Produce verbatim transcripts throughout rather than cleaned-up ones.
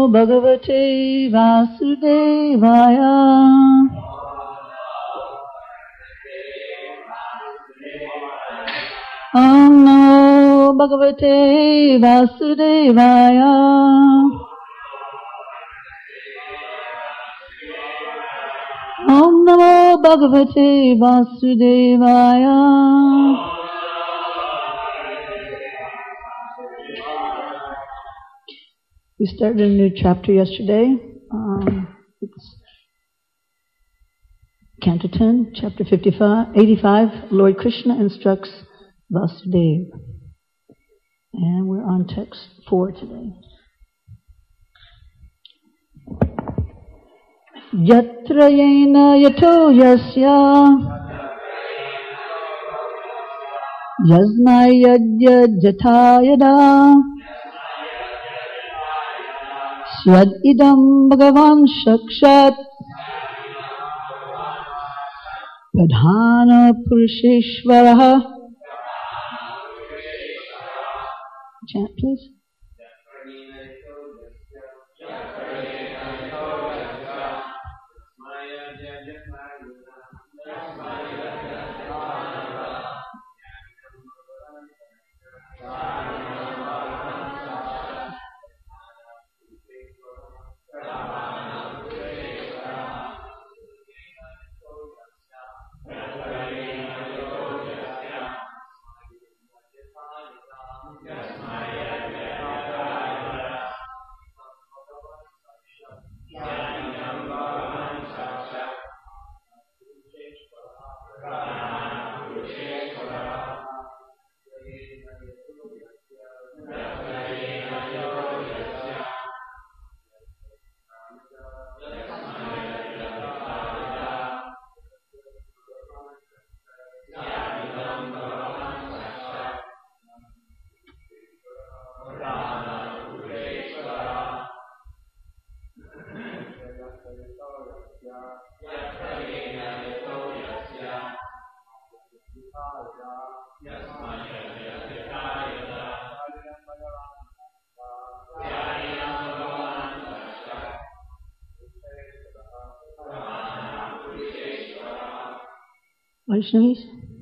Bhagavate Vasudevaya. Om Namo Bhagavate Vasudevaya. Om Namo Bhagavate Vasudevaya. We started a new chapter yesterday. Um, it's Canto ten, Chapter fifty-five, eighty-five. Lord Krishna instructs Vasudeva. And we're on text four today. Yatra yena yato yasya yasmai yadya jata yada Syad idam bhagavan shakshat Pradhana Purusheshvaraha. Chant, please. Vaishnavis?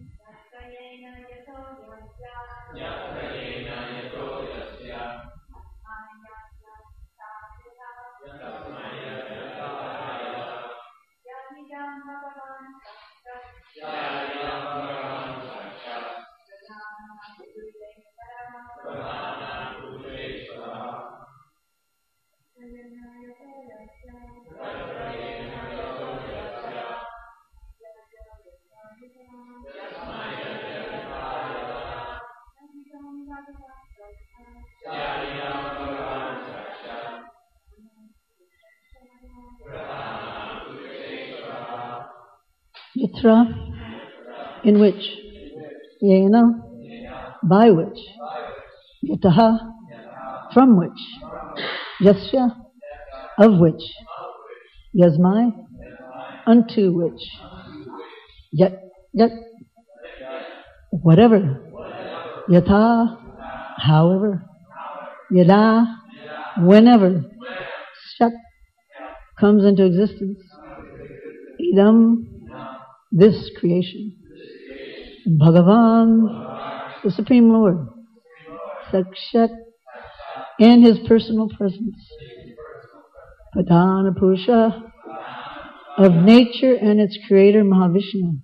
Yatra, in which, yena, by which, yataha, from which, yasya, of which, yasmai, unto which, yat, yat, whatever, yatha, however, yada, whenever, shat, comes into existence, idam, this creation, Bhagavan, the Supreme Lord, Sakshat, in His personal presence, Pradhana Purusha, of nature and its creator Mahavishnu,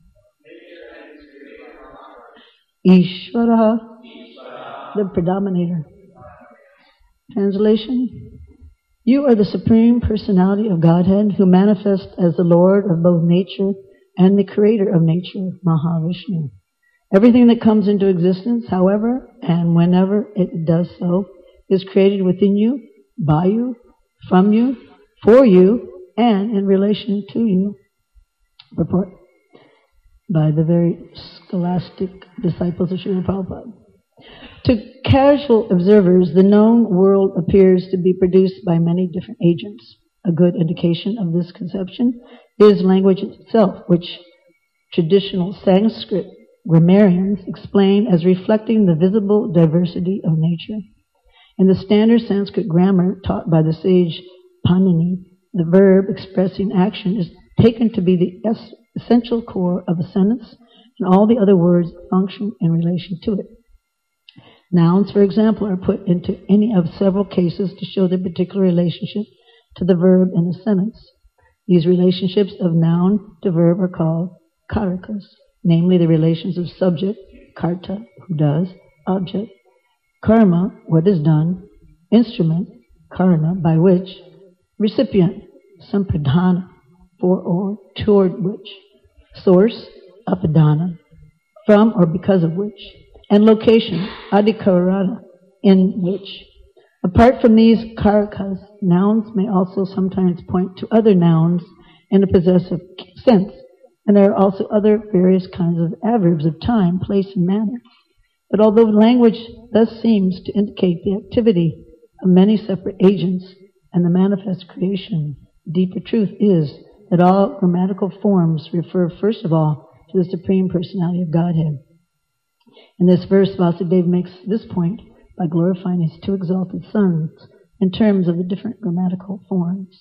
Ishvara, the predominator. Translation: You are the Supreme Personality of Godhead who manifests as the Lord of both nature and the creator of nature, Mahavishnu. Everything that comes into existence, however and whenever it does so, is created within you, by you, from you, for you, and in relation to you. Report by the very scholastic disciples of Srila Prabhupada. To casual observers, the known world appears to be produced by many different agents. A good indication of this conception is language itself, which traditional Sanskrit grammarians explain as reflecting the visible diversity of nature. In the standard Sanskrit grammar taught by the sage Panini, the verb expressing action is taken to be the es- essential core of a sentence, and all the other words function in relation to it. Nouns, for example, are put into any of several cases to show their particular relationship to the verb in a sentence. These relationships of noun to verb are called karakas, namely the relations of subject, karta, who does, object, karma, what is done, instrument, karana, by which, recipient, sampradhana, for or toward which, source, apadana, from or because of which, and location, adhikarana, in which. Apart from these karakas, nouns may also sometimes point to other nouns in a possessive sense, and there are also other various kinds of adverbs of time, place, and manner. But although language thus seems to indicate the activity of many separate agents and the manifest creation, the deeper truth is that all grammatical forms refer first of all to the Supreme Personality of Godhead. In this verse, Vasudeva makes this point by glorifying his two exalted sons in terms of the different grammatical forms.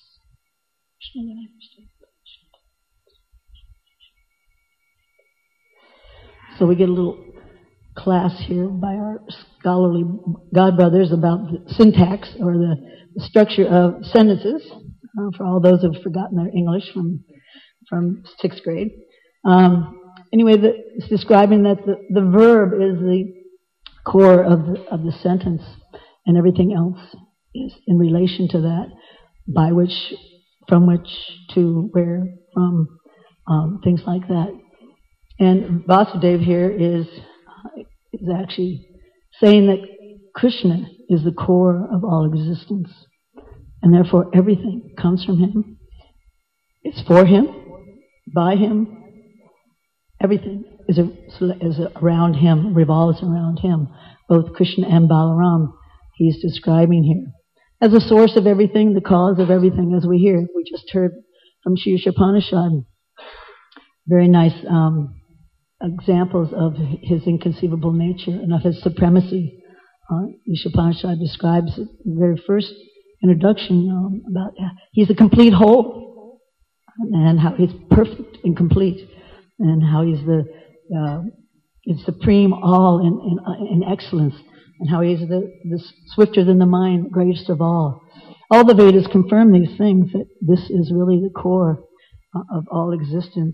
So we get a little class here by our scholarly godbrothers about the syntax or the, the structure of sentences uh, for all those who have forgotten their English from from sixth grade. Um, anyway, the, it's describing that the, the verb is the core of the, of the sentence, and everything else is in relation to that, by which, from which, to, where, from, um, things like that. And Vasudeva here is is actually saying that Krishna is the core of all existence, and therefore everything comes from him. It's for him, by him. Everything is, a, is a, around him, revolves around him. Both Krishna and Balaram, he's describing here. As a source of everything, the cause of everything, as we hear. We just heard from Shirsha Upanishad. Very nice um, examples of his inconceivable nature and of his supremacy. Uh, Upanishad describes it in the very first introduction um, about uh, he's a complete whole, and how he's perfect and complete, and how he's the uh, is supreme all in, in, uh, in excellence, and how he's the, the swifter than the mind, greatest of all. All the Vedas confirm these things, that this is really the core uh, of all existence.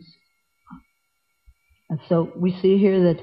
And so we see here that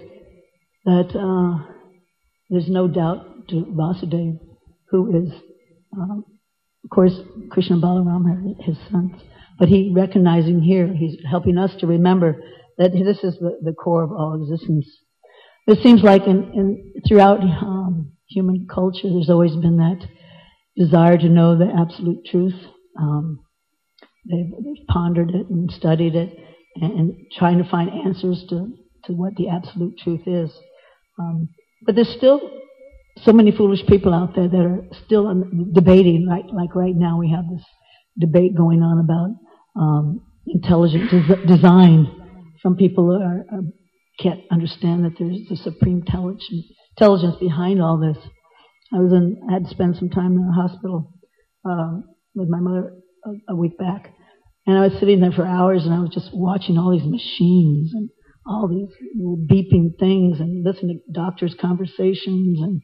that uh, there's no doubt to Vasudeva, who is, um, of course, Krishna and Balaram are his sons, but he recognizing here, he's helping us to remember that this is the, the core of all existence. It seems like in, in throughout um, human culture, there's always been that desire to know the absolute truth. Um, they've, they've pondered it and studied it, and trying to find answers to, to what the absolute truth is. Um, but there's still so many foolish people out there that are still debating, right? Like right now we have this debate going on about um, intelligent des- design. Some people are, are, can't understand that there's the supreme intelligence, intelligence behind all this. I was in, I had to spend some time in the hospital uh, with my mother a, a week back. And I was sitting there for hours, and I was just watching all these machines and all these little beeping things, and listening to doctors' conversations, and,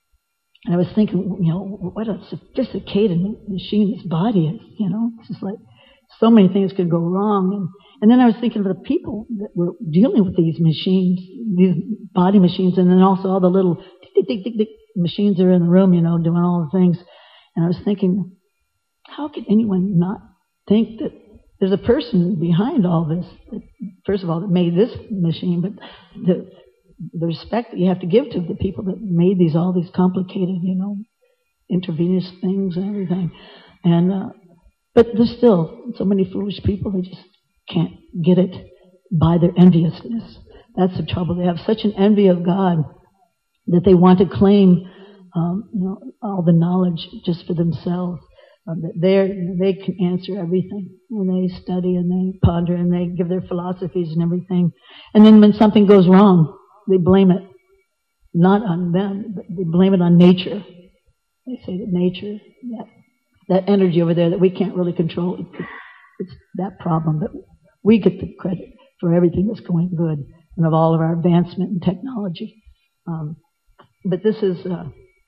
and I was thinking, you know, what a sophisticated machine this body is. You know, it's just like so many things could go wrong. And and then I was thinking of the people that were dealing with these machines, these body machines, and then also all the little tick, tick, tick, tick machines that are in the room, you know, doing all the things. And I was thinking, how could anyone not think that there's a person behind all this, that, first of all, that made this machine, but the, the respect that you have to give to the people that made these, all these complicated, you know, intravenous things and everything. And, uh, but there's still so many foolish people that just can't get it by their enviousness. That's the trouble. They have such an envy of God that they want to claim, um, you know, all the knowledge just for themselves. Um, that they they can answer everything, and they study and they ponder and they give their philosophies and everything. And then when something goes wrong, they blame it not on them, but they blame it on nature. they say that nature, that, that energy over there that we can't really control, it, it's that problem. But we get the credit for everything that's going good and of all of our advancement in technology. Um, but this is uh,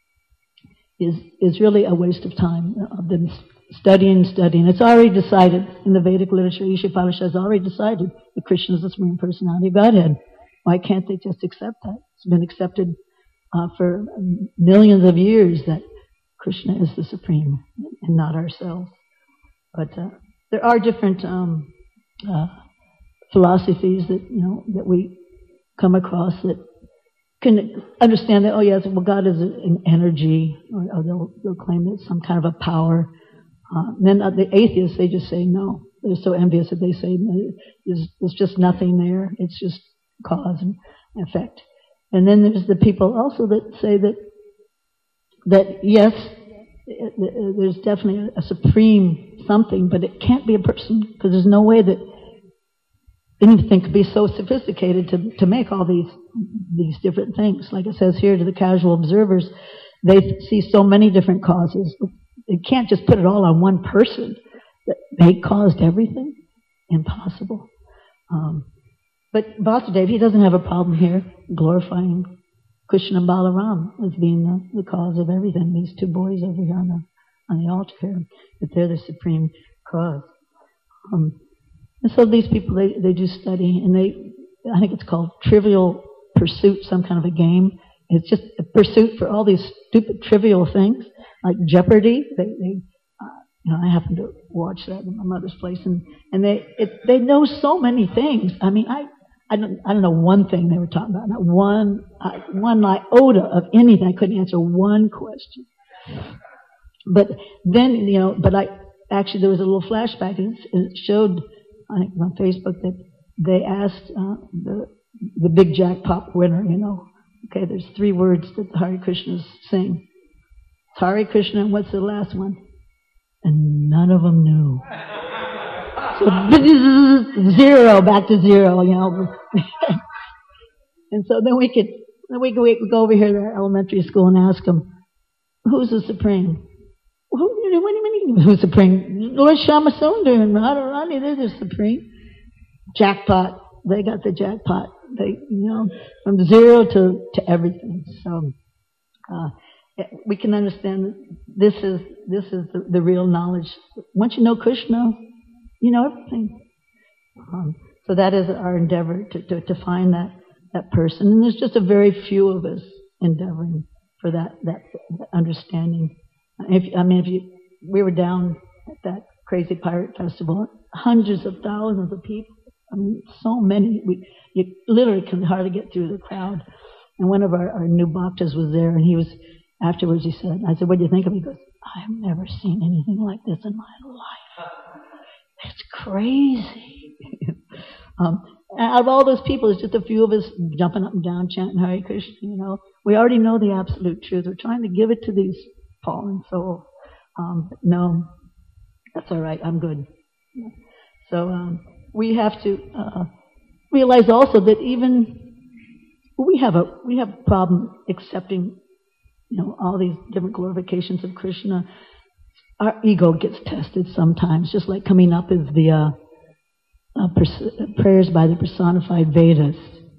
is is really a waste of time of them studying, studying. It's already decided in the Vedic literature. Ishapanisha has already decided that Krishna is the Supreme Personality of Godhead. Why can't they just accept that? It's been accepted uh, for millions of years that Krishna is the Supreme and not ourselves. But uh, there are different um, uh, philosophies that you know that we come across that can understand that. Oh yes, well God is an energy, or, or they'll, they'll claim it's some kind of a power. Uh, then uh, the atheists, they just say no. They're so envious that they say no, there's, there's just nothing there. It's just cause and effect. And then there's the people also that say that that yes, it, it, there's definitely a supreme something, but it can't be a person because there's no way that anything could be so sophisticated to to make all these these different things. Like it says here to the casual observers, they see so many different causes. They can't just put it all on one person. That they caused everything? Impossible. Um, but Vasudeva, he doesn't have a problem here glorifying Krishna and Balaram as being the, the cause of everything. These two boys over here on the, on the altar here, that they're the supreme cause. Um, and so these people, they, they do study, and they, I think it's called Trivial Pursuit, some kind of a game. It's just a pursuit for all these stupid trivial things, like Jeopardy. They, they uh, you know, I happen to watch that in my mother's place, and, and they it, they know so many things. I mean, I I don't I don't know one thing they were talking about, not one uh, one iota of anything. I couldn't answer one question. But then, you know, but I actually there was a little flashback, and it showed, I think on Facebook, that they asked uh, the the big jackpot winner, you know. Okay, there's three words that the Hare Krishnas sing. It's Hare Krishna, and what's the last one? And none of them knew. So zero, back to zero, you know. And so then we could, then we could, we could go over here to our elementary school and ask them, who's the Supreme? Who, what do you mean, who's Supreme? Lord Shamasundar and Radharani, they're the Supreme. Jackpot, they got the jackpot. They, you know, from zero to, to everything. So uh, we can understand that this is this is the, the real knowledge. Once you know Krishna, you know everything. Um, so that is our endeavor to, to, to find that, that person. And there's just a very few of us endeavoring for that that, that understanding. If, I mean, if you we were down at that crazy pirate festival, hundreds of thousands of people. I mean, so many. We, you literally can hardly get through the crowd. And one of our, our new bhaktas was there, and he was, afterwards he said, I said, what do you think of it? He goes, I have never seen anything like this in my life. It's crazy. um, out of all those people, it's just a few of us jumping up and down, chanting Hare Krishna, you know. We already know the absolute truth. We're trying to give it to these fallen souls. Um, no, that's all right. I'm good. Yeah. So, um, we have to uh, realize also that even we have a we have a problem accepting, you know, all these different glorifications of Krishna. Our ego gets tested sometimes, just like coming up is the uh, uh, pers- prayers by the personified Vedas.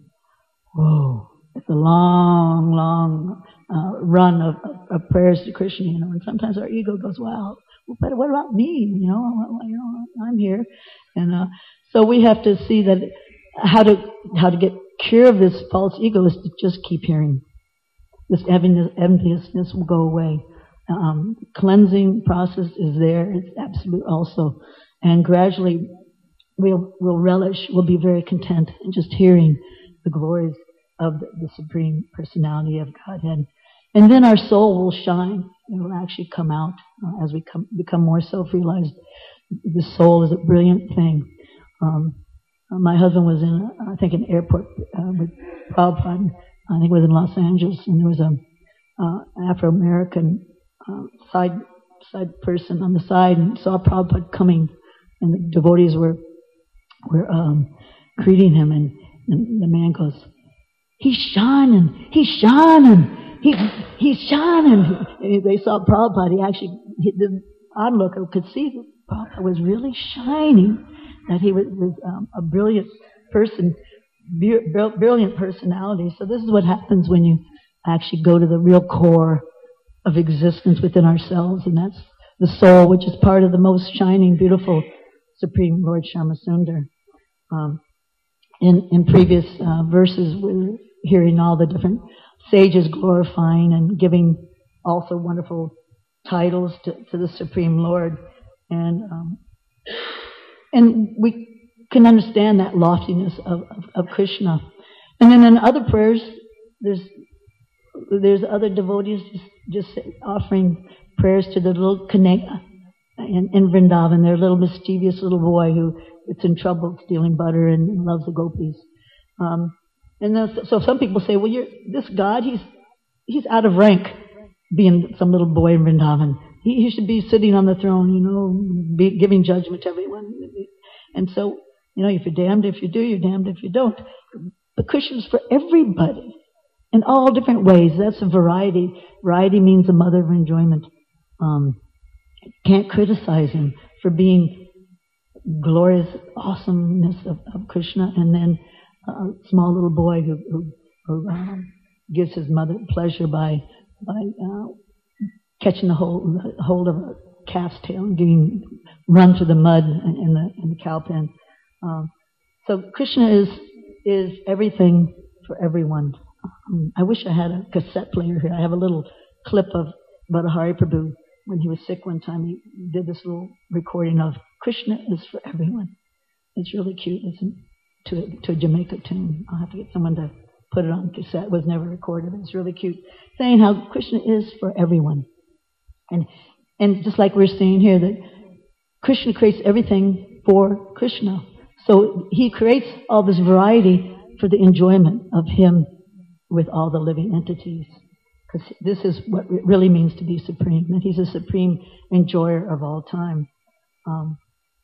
Whoa, it's a long, long uh, run of, of, of prayers to Krishna, you know, and sometimes our ego goes, wow, but what about me? You know, you know, I'm here, and uh, so we have to see that how to how to get cure of this false ego is to just keep hearing. This enviousness will go away. Um, cleansing process is there; it's absolute also, and gradually we'll we'll relish. We'll be very content in just hearing the glories of the, the Supreme Personality of Godhead. And then our soul will shine. It will actually come out uh, as we come, become more self-realized. The soul is a brilliant thing. Um, uh, my husband was in, I think, an airport uh, with Prabhupada. I think it was in Los Angeles, and there was a uh, Afro-American uh, side side person on the side, and saw Prabhupada coming, and the devotees were were um, greeting him, and, and the man goes, "He's shining, he's shining." he, he's shining. And they saw Prabhupada. He actually, he, the onlooker could see that Prabhupada was really shining, that he was, was um, a brilliant person, brilliant personality. So this is what happens when you actually go to the real core of existence within ourselves, and that's the soul, which is part of the most shining, beautiful Supreme Lord Shyamasundar. Um, in, in previous uh, verses, we're hearing all the different sages glorifying and giving also wonderful titles to, to the Supreme Lord, and um, and we can understand that loftiness of, of, of Krishna. And then in other prayers, there's there's other devotees just, just offering prayers to the little Kanaya in, in Vrindavan, their little mischievous little boy who gets in trouble stealing butter and loves the gopis. Um, and then, so some people say, well, you're, this God, he's he's out of rank, being some little boy in Vrindavan. He, he should be sitting on the throne, you know, be, giving judgment to everyone. And so, you know, if you're damned if you do, you're damned if you don't. But Krishna's for everybody in all different ways. That's a variety. Variety means the mother of enjoyment. Um, can't criticize him for being glorious awesomeness of, of Krishna, and then a small little boy who, who, who um, gives his mother pleasure by by uh, catching the hold, the hold of a calf's tail and getting run through the mud in, in the in the cow pen. Um, so Krishna is is everything for everyone. Um, I wish I had a cassette player here. I have a little clip of Bhattahari Prabhu when he was sick one time. He did this little recording of Krishna is for everyone. It's really cute. It's to to a Jamaica tune. I'll have to get someone to put it on cassette. It was never recorded. It's really cute, saying how Krishna is for everyone. And and just like we're saying here, that Krishna creates everything for Krishna. So he creates all this variety for the enjoyment of him with all the living entities. Because this is what it really means to be supreme, that he's a supreme enjoyer of all time. Um,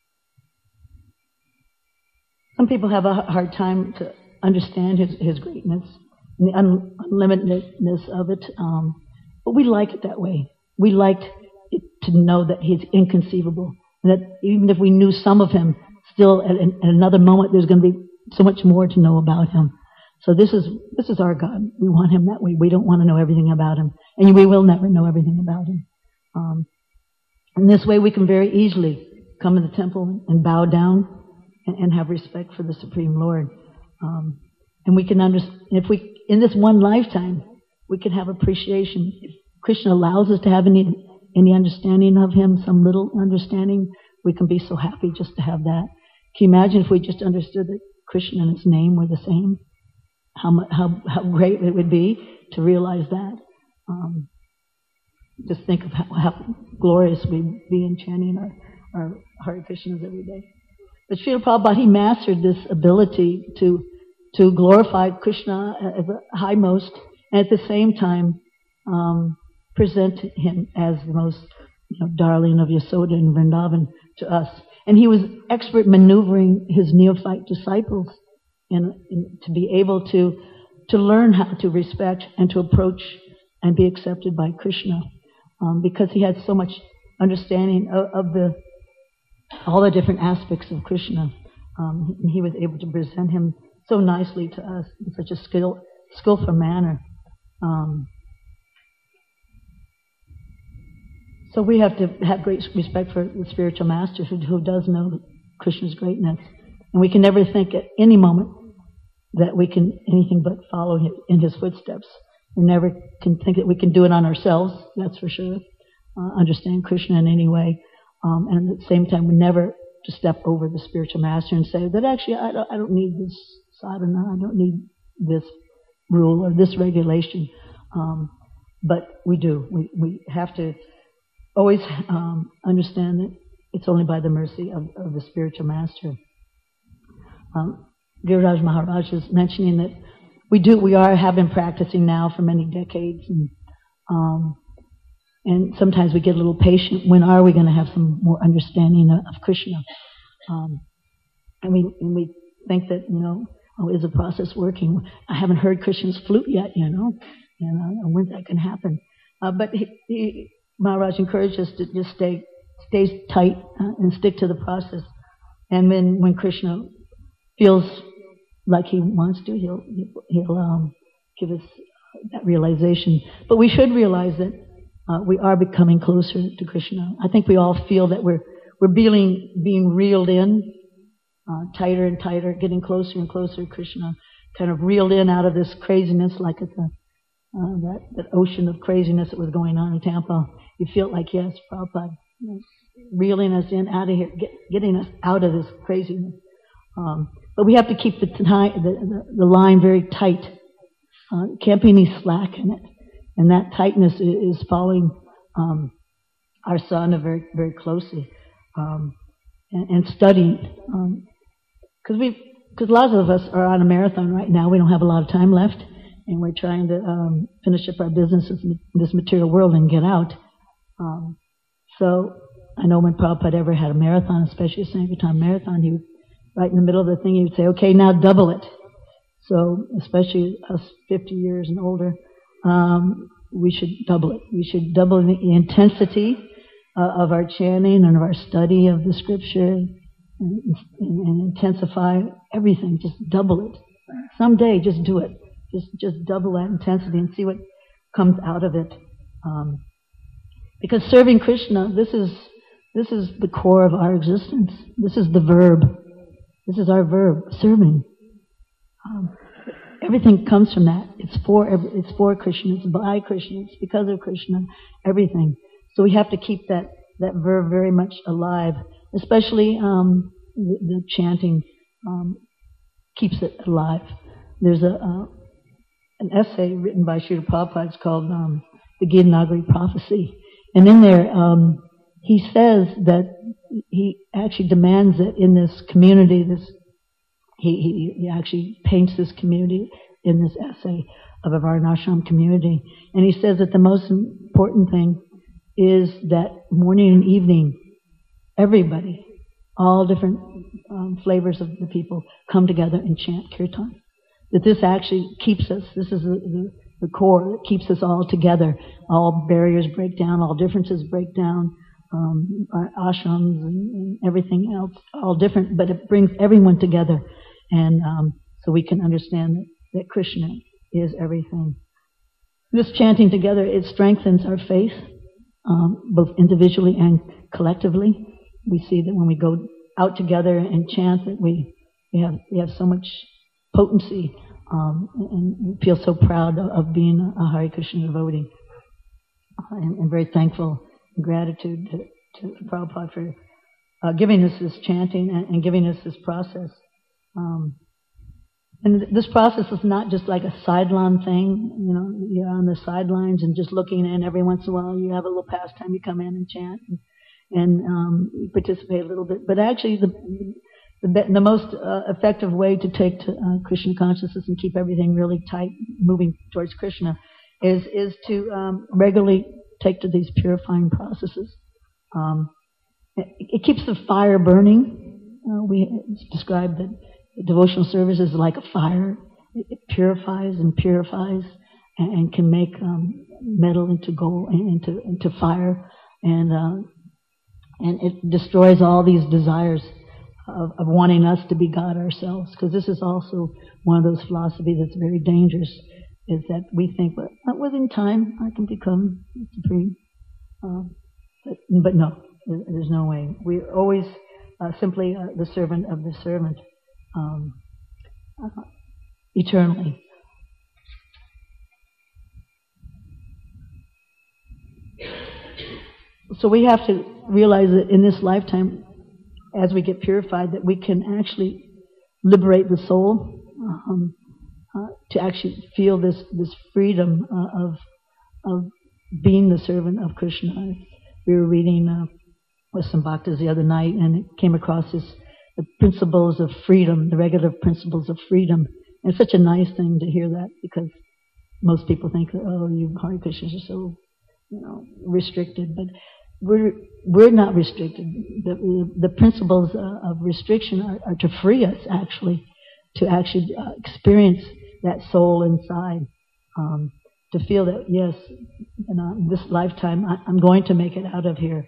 some people have a hard time to understand his, his greatness and the un, unlimitedness of it, um, but we like it that way. We like it to know that he's inconceivable, and that even if we knew some of him, still at, at another moment there's going to be so much more to know about him. So this is this is our God. We want him that way. We don't want to know everything about him, and we will never know everything about him. Um, in this way, we can very easily come to the temple and bow down and, and have respect for the Supreme Lord. Um, and we can understand, if we, in this one lifetime, we can have appreciation. If Krishna allows us to have any any understanding of him, some little understanding, we can be so happy just to have that. Can you imagine if we just understood that Krishna and his name were the same? How much, how how great it would be to realize that. Um, just think of how, how glorious we'd be in chanting our, our Hare Krishnas every day. But Srila Prabhupada, he mastered this ability to to glorify Krishna as the highmost, and at the same time um, present him as the most, you know, darling of Yasoda and Vrindavan to us. And he was expert maneuvering his neophyte disciples and, and to be able to to learn how to respect and to approach and be accepted by Krishna, um, because he had so much understanding of, of the all the different aspects of Krishna. Um, and he was able to present him so nicely to us in such a skill, skillful manner. Um, so we have to have great respect for the spiritual master who, who does know Krishna's greatness. And we can never think at any moment that we can anything but follow him in his footsteps. We never can think that we can do it on ourselves, that's for sure. Uh, understand Krishna in any way. Um, and at the same time, we never to step over the spiritual master and say that actually I don't, I don't need this sadhana, I don't need this rule or this regulation. Um, but we do. We, we have to always um, understand that it's only by the mercy of, of the spiritual master. Um, Giriraj Maharaj is mentioning that we do, we are, have been practicing now for many decades, and um, and sometimes we get a little patient. When are we going to have some more understanding of, of Krishna? Um, and we and we think that, you know, oh, is the process working? I haven't heard Krishna's flute yet, you know. and, uh, and when that can happen. Uh, but he, he, Maharaj encouraged us to just stay, stay tight uh, and stick to the process. And then when Krishna feels like he wants to, he'll he'll um, give us that realization. But we should realize that uh, we are becoming closer to Krishna. I think we all feel that we're we're being being reeled in uh, tighter and tighter, getting closer and closer to Krishna, kind of reeled in out of this craziness, like at the uh, that that ocean of craziness that was going on in Tampa. You feel like, yes, Prabhupada, you know, reeling us in, out of here, get, getting us out of this craziness. Um, but we have to keep the, t- the, the, the line very tight. Uh, can't be any slack in it. And that tightness is, is following um, our sadhana very, very closely um, and, and studying. Because um, we, because a lot of us are on a marathon right now. We don't have a lot of time left, and we're trying to um, finish up our businesses in this material world and get out. Um, so I know when Prabhupada ever had a marathon, especially a Sankirtan marathon, he would, right in the middle of the thing, he would say, okay, now double it. So especially us fifty years and older, um, we should double it. We should double the intensity uh, of our chanting and of our study of the scripture and, and, and intensify everything. Just double it. Someday, just do it. Just just double that intensity and see what comes out of it. Um, Because serving Krishna, this is this is the core of our existence. This is the verb. This is our verb, serving. Um, everything comes from that. It's for it's for Krishna. It's by Krishna. It's because of Krishna. Everything. So we have to keep that that verb very much alive. Especially um, the, the chanting um, keeps it alive. There's a uh, an essay written by Srila Prabhupada. It's called um, The Gitanagari Prophecy. And in there, um, he says that he actually demands that in this community, this he, he, he actually paints this community in this essay of a Varnashram community. And he says that the most important thing is that morning and evening, everybody, all different um, flavors of the people, come together and chant kirtan. That this actually keeps us, this is the, the the core that keeps us all together. All barriers break down, all differences break down, um, our ashrams and, and everything else, all different, but it brings everyone together. And um, so we can understand that, that Krishna is everything. This chanting together, it strengthens our faith, um, both individually and collectively. We see that when we go out together and chant, that we, we have we have so much potency. Um, and feel so proud of, of being a Hare Krishna devotee, uh, and, and very thankful and gratitude to, to Prabhupada for uh, giving us this chanting and, and giving us this process. Um, and th- this process is not just like a sideline thing, you know, you're on the sidelines and just looking in. Every once in a while you have a little pastime, you come in and chant and, and um, you participate a little bit. But actually the The, the most uh, effective way to take to uh, Krishna consciousness and keep everything really tight, moving towards Krishna, is is to um, regularly take to these purifying processes. Um, it, it keeps the fire burning. Uh, we described that devotional service is like a fire. It, it purifies and purifies and, and can make um, metal into gold and into into fire, and uh, and it destroys all these desires Of, of wanting us to be God ourselves, because this is also one of those philosophies that's very dangerous, is that we think, well, within time I can become supreme. Um, but, but no, there's no way. We're always uh, simply uh, the servant of the servant, um, uh, eternally. So we have to realize that in this lifetime, as we get purified, that we can actually liberate the soul um, uh, to actually feel this this freedom uh, of of being the servant of Krishna. We were reading uh, with some bhaktas the other night, and it came across this the principles of freedom, the regulative principles of freedom. And it's such a nice thing to hear that, because most people think, oh, you Hare Krishnas are so, you know, restricted, but We're we're not restricted. The the principles uh, of restriction are, are to free us, actually, to actually uh, experience that soul inside. Um, to feel that, yes, you know, this lifetime I, I'm going to make it out of here.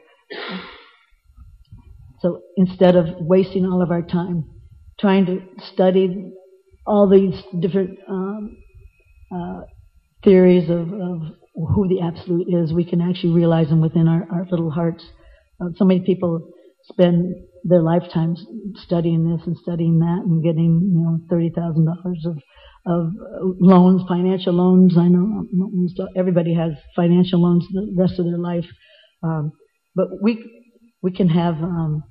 So instead of wasting all of our time trying to study all these different um, uh, theories of, of who the Absolute is, we can actually realize them within our, our little hearts. Uh, so many people spend their lifetimes studying this and studying that and getting, you know, thirty thousand dollars of of loans, financial loans. I know everybody has financial loans the rest of their life, um, but we we can have. Um,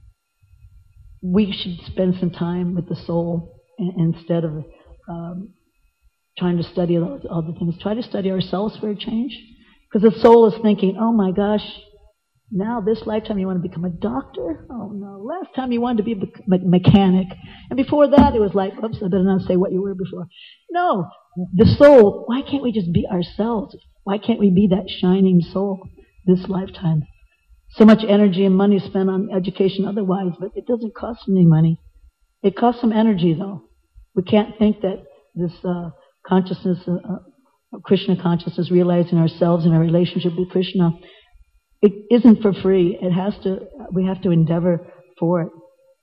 we should spend some time with the soul instead of um, trying to study all, all the things. Try to study ourselves for a change, because the soul is thinking, "Oh my gosh, now this lifetime you want to become a doctor? Oh no, last time you wanted to be a me- mechanic. And before that it was like, oops, I better not say what you were before." No, the soul, why can't we just be ourselves? Why can't we be that shining soul this lifetime? So much energy and money spent on education otherwise, but it doesn't cost any money. It costs some energy though. We can't think that this uh, consciousness, uh, uh, Krishna consciousness, realizing ourselves and our relationship with Krishna, it isn't for free. It has to. We have to endeavor for it.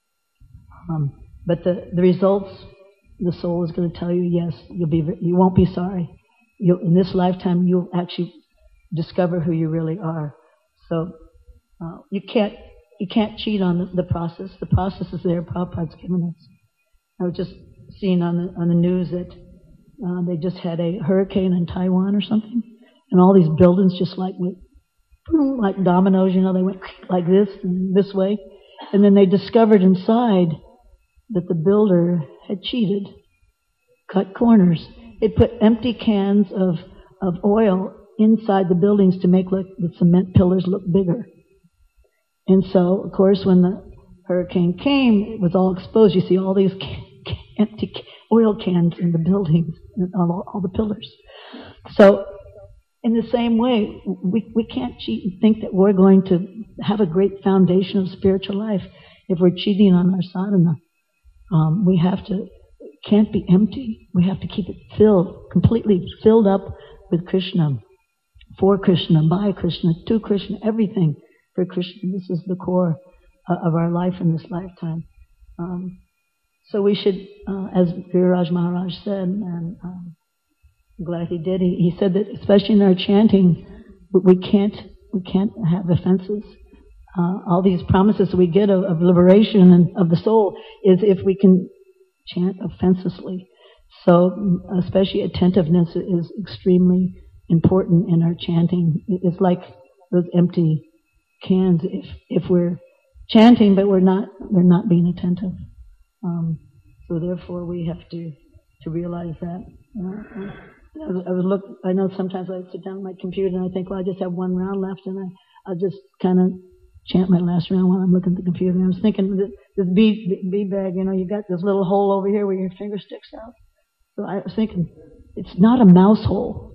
Um, but the, the results, the soul is going to tell you, yes, you'll be. You won't be sorry. You'll, in this lifetime, you'll actually discover who you really are. So uh, you can't. You can't cheat on the, the process. The process is there. Prabhupada's given us. I was just seeing on the on the news that uh, they just had a hurricane in Taiwan or something, and all these buildings just like went like dominoes, you know, they went like this and this way. And then they discovered inside that the builder had cheated, cut corners. It put empty cans of, of oil inside the buildings to make look, the cement pillars look bigger. And so, of course, when the hurricane came, it was all exposed. You see all these ca- ca- empty ca- oil cans in the buildings, and all, all the pillars. So, in the same way, we, we can't cheat and think that we're going to have a great foundation of spiritual life if we're cheating on our sadhana. Um, we have to, it can't be empty. We have to keep it filled, completely filled up with Krishna, for Krishna, by Krishna, to Krishna, everything for Krishna. This is the core uh, of our life in this lifetime. Um, so we should, uh, as Giriraj Maharaj said, and um, I'm glad he did. He, he said that, especially in our chanting, we can't we can't have offenses. Uh, all these promises we get of, of liberation and of the soul is if we can chant offenselessly. So, especially attentiveness is extremely important in our chanting. It's like those empty cans. If if we're chanting but we're not we're not being attentive. Um, so therefore, we have to to realize that. Uh, I was, I was look. I know sometimes I sit down at my computer and I think, well, I just have one round left, and I I'll just kind of chant my last round while I'm looking at the computer. And I was thinking, this, this bead bead bag, you know, you got this little hole over here where your finger sticks out. So I was thinking, it's not a mouse hole.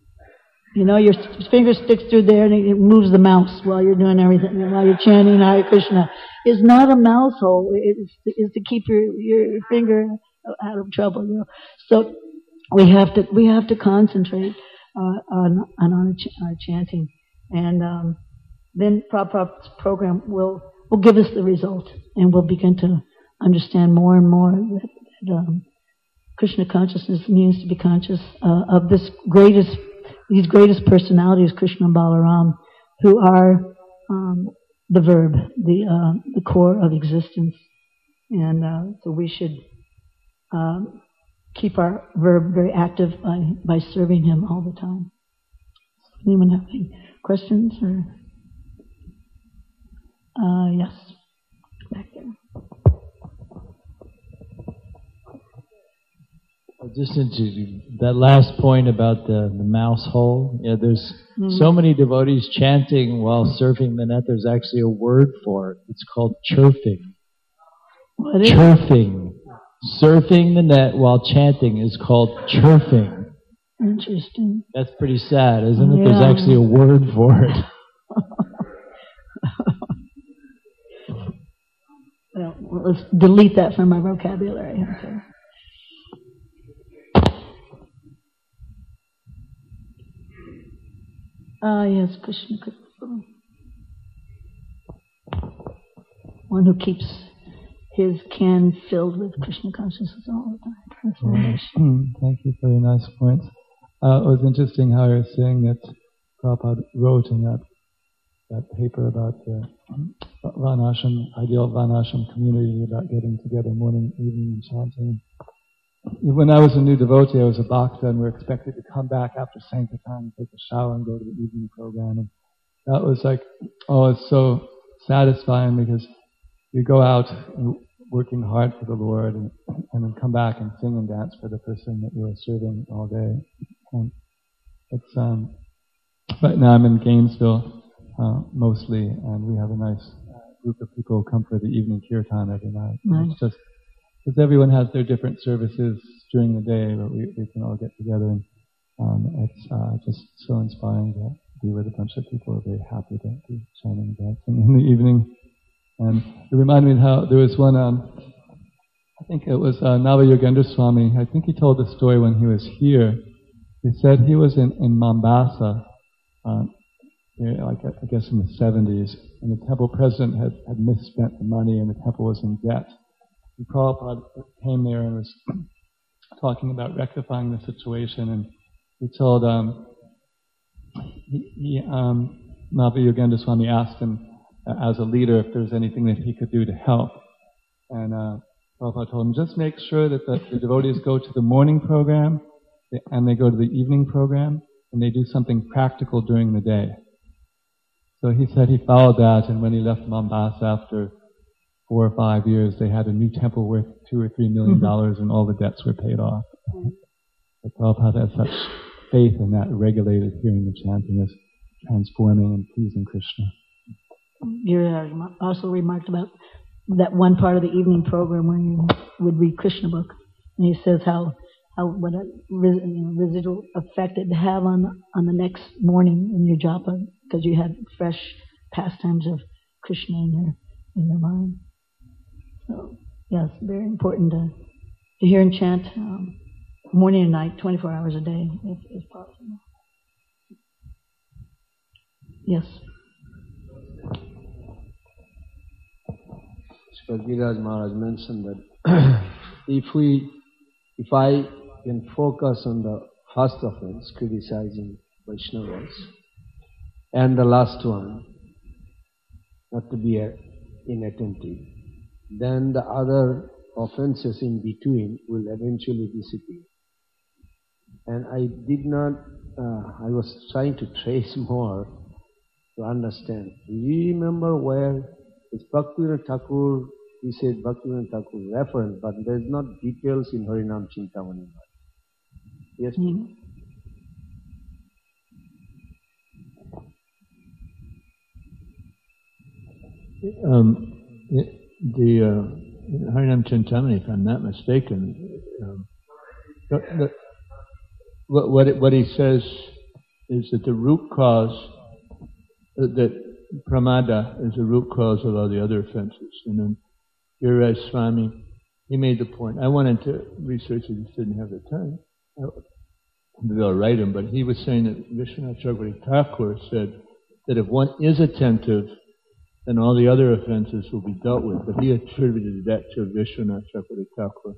You know, your finger sticks through there and it moves the mouse while you're doing everything, while you're chanting Hare Krishna. It's not a mouse hole. It's, it's to keep your, your finger out of trouble, you know. So we have to we have to concentrate uh, on, on our, ch- our chanting. And um, then Prabhupada's program will, will give us the result, and we'll begin to understand more and more that, that um, Krishna consciousness means to be conscious uh, of this greatest these greatest personalities, Krishna and Balaram, who are um, the verb, the uh, the core of existence. And uh, so we should um, keep our verb very active by, by serving him all the time. Anyone have any questions? Or uh, yes, back there. Just into that last point about the, the mouse hole, yeah, there's mm-hmm. so many devotees chanting while surfing the net. There's actually a word for it. It's called churfing. What is churfing. It? Surfing the net while chanting is called churfing. Interesting. That's pretty sad, isn't it? Yeah. There's actually a word for it. Well, let's delete that from our vocabulary. Okay. Ah, yes, Krishna Kripal. One who keeps his can filled with Krishna consciousness all the time. Well, thank you for your nice points. Uh, it was interesting how you were saying that Prabhupada wrote in that that paper about the Varnashram, ideal Varnashram community, about getting together morning, evening, and chanting. When I was a new devotee, I was a bhakta, and we were expected to come back after Sankirtan, take a shower, and go to the evening program. And that was like, oh, it's so satisfying because you go out working hard for the Lord, and, and then come back and sing and dance for the person that you were serving all day. And it's um, right now I'm in Gainesville uh, mostly, and we have a nice uh, group of people who come for the evening kirtan every night. Nice. It's just because everyone has their different services during the day, but we, we can all get together, and um, it's uh, just so inspiring to be with a bunch of people who are very happy to be chanting and dancing in the evening. And it reminded me how there was one, um, I think it was uh, Nava Yogendra Swami. I think he told the story when he was here. He said he was in, in Mombasa, uh, like I guess in the seventies, and the temple president had, had misspent the money and the temple was in debt. And Prabhupada came there and was talking about rectifying the situation, and he told, um, he, he um, Nava Yogendra Swami asked him, uh, as a leader, if there was anything that he could do to help. And uh, Prabhupada told him, just make sure that the, the devotees go to the morning program, and they go to the evening program, and they do something practical during the day. So he said he followed that, and when he left Mombasa after four or five years, they had a new temple worth two or three million dollars, and all the debts were paid off. But Prabhupada had such faith in that regulated hearing and chanting as transforming and pleasing Krishna. You also remarked about that one part of the evening program where you would read Krishna book, and he says how how what a you know, residual effect it have on on the next morning in your japa, because you had fresh pastimes of Krishna in your in your mind. So yes, very important to to hear and chant um, morning and night, twenty-four hours a day, if, if possible. Yes. Giriraj Maharaj mentioned that if we, if I can focus on the first offense, criticizing Vaishnavas, and the last one, not to be inattentive, then the other offenses in between will eventually disappear. And I did not, uh, I was trying to trace more to understand. Do you remember where it's Bhaktivinoda Thakur, he said Bhaktivinoda Thakur reference, but there's not details in Harinam Chintamani. Yes, Mm-hmm. Um, the uh, Harinam Chintamani, if I'm not mistaken, um, the, the, what, what, it, what he says is that the root cause, uh, that pramada is the root cause of all the other offenses. And then Giriraj Swami, he made the point. I wanted to research it, just didn't have the time. Maybe I'll write him, but he was saying that Vishwanath Chakravarti Thakur said that if one is attentive, then all the other offenses will be dealt with. But he attributed that to Vishwanath Chakravarti Thakur.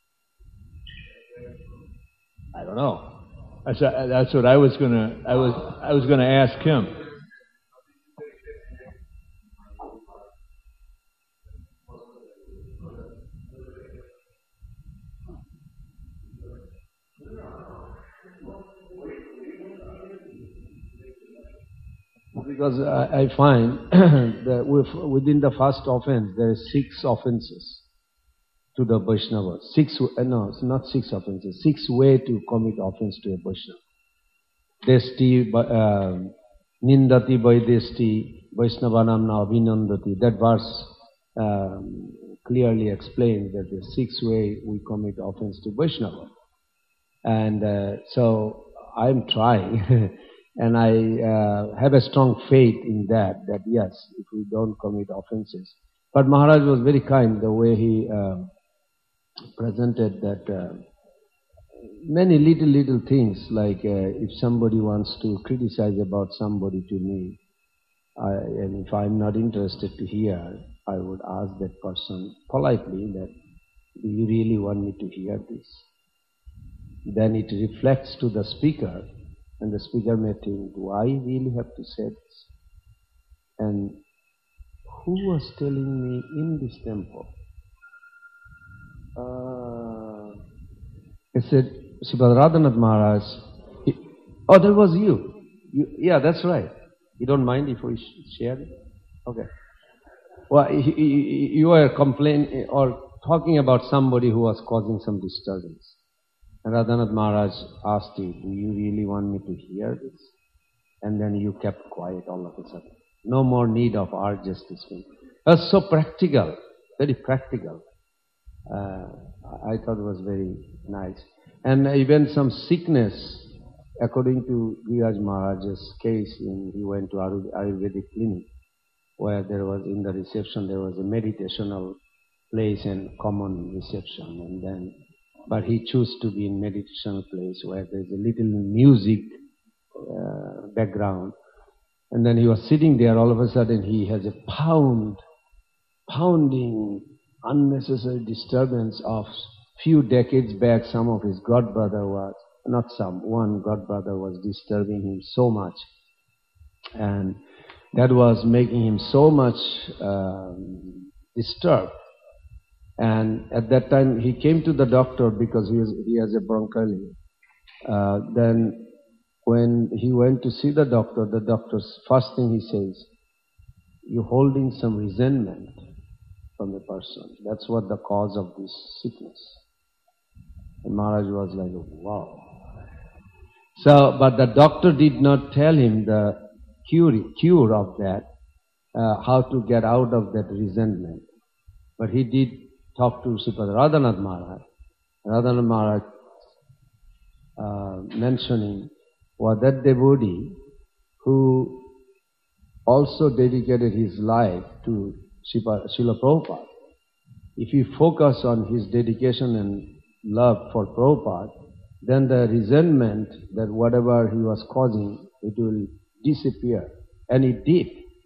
I don't know. That's, that's what I was gonna. I was. I was gonna ask him. Because I, I find that with, within the first offense, there are six offenses to the Vaishnava. Six, uh, no, it's not six offenses. Six way to commit offense to a Vaishnava. Desti, uh, Nindati Vaidesti, Vaishnavanam na Abhinandati. That verse um, clearly explains that the six way we commit offense to Vaishnava. And uh, so I'm trying. And I uh, have a strong faith in that, that yes, if we don't commit offenses. But Maharaj was very kind the way he uh, presented that uh, many little, little things, like uh, if somebody wants to criticize about somebody to me, I, and if I'm not interested to hear, I would ask that person politely that, do you really want me to hear this? Then it reflects to the speaker, and the speaker may think, do I really have to say this? And who was telling me in this temple? Uh, I said, Sripad Radhanath Maharaj, he, oh, that was you. you. Yeah, that's right. You don't mind if we share it? Okay. Well, he, he, you were complaining or talking about somebody who was causing some disturbance. And Radhanath Maharaj asked you, do you really want me to hear this? And then you kept quiet all of a sudden. No more need of our justice. It was so practical, very practical. Uh, I thought it was very nice. And even some sickness, according to Viraj Maharaj's case, in, he went to Ayurvedic clinic, where there was, in the reception, there was a meditational place and common reception. And then, but he chose to be in meditational place where there's a little music uh, background. And then he was sitting there, all of a sudden he has a pound, pounding, unnecessary disturbance of few decades back. Some of his godbrother was, not some, one godbrother was disturbing him so much. And that was making him so much um, disturbed. And at that time he came to the doctor because he, was, he has a bronchitis. Uh, then when he went to see the doctor, the doctor's first thing he says, you're holding some resentment from the person. That's what the cause of this sickness. And Maharaj was like, wow. So, but the doctor did not tell him the cure, cure of that, uh, how to get out of that resentment. But he did talk to Sripad Radhanath Maharaj. Radhanath Maharaj uh, mentioning was that devotee who also dedicated his life to Srila Prabhupada. If you focus on his dedication and love for Prabhupada, then the resentment that whatever he was causing, it will disappear. And it did.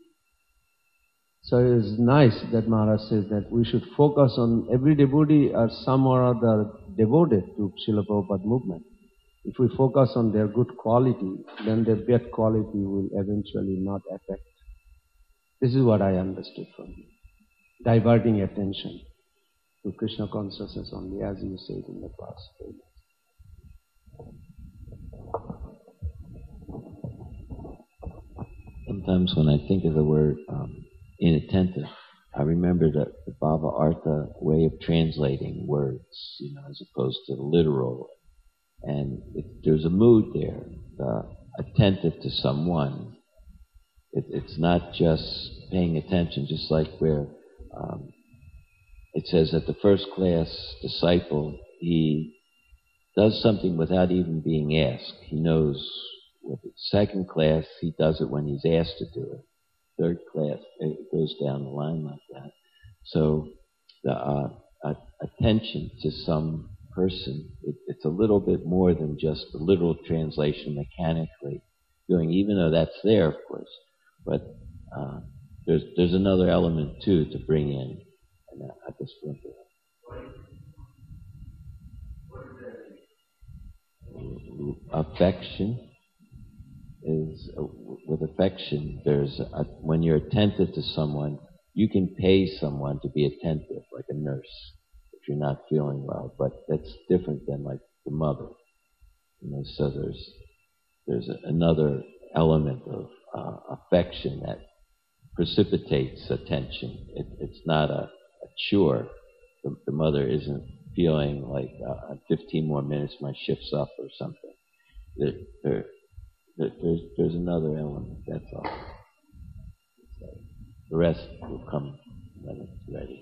So it is nice that Maharaj says that we should focus on every devotee or some or other devoted to Srila Prabhupada movement. If we focus on their good quality, then their bad quality will eventually not affect. This is what I understood from him. Diverting attention to Krishna consciousness only, as you said in the class. Sometimes when I think of the word um, inattentive, I remember the, the Bhava Artha way of translating words, you know, as opposed to the literal. And if there's a mood there, the attentive to someone. It, it's not just paying attention, just like where um, it says that the first class disciple, he does something without even being asked. He knows. With the second class, he does it when he's asked to do it. Third class, it goes down the line like that. So the uh, uh, attention to some person, it, it's a little bit more than just the literal translation mechanically doing, even though that's there, of course. But uh, there's there's another element too to bring in, and I just went there. Affection is uh, with affection. There's a, when you're attentive to someone, you can pay someone to be attentive, like a nurse, if you're not feeling well. But that's different than like the mother, you know. So there's there's a, another element of uh, affection that precipitates attention. It, it's not a, a chore. The, the mother isn't feeling like uh, fifteen more minutes, my shift's up or something. There, there, there, there's, there's another element, that's all. So the rest will come when it's ready.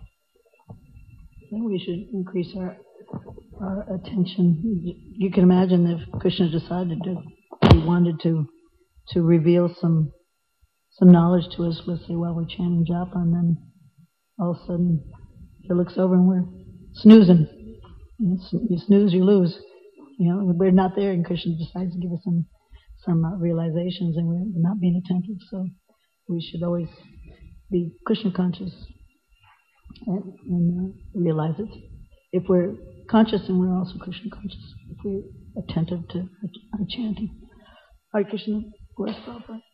I think we should increase our our attention. You can imagine if Krishna decided to, he wanted to to reveal some some knowledge to us, let's say while we're chanting japa, and then all of a sudden he looks over and we're snoozing. You snooze, you lose. You know, we're not there, and Krishna decides to give us some some uh, realizations, and we're not being attentive. So we should always be Krishna conscious and, and uh, realize it. If we're conscious, then we're also Krishna conscious. If we're attentive to our chanting. Hare Krishna, Guru Prabhupada.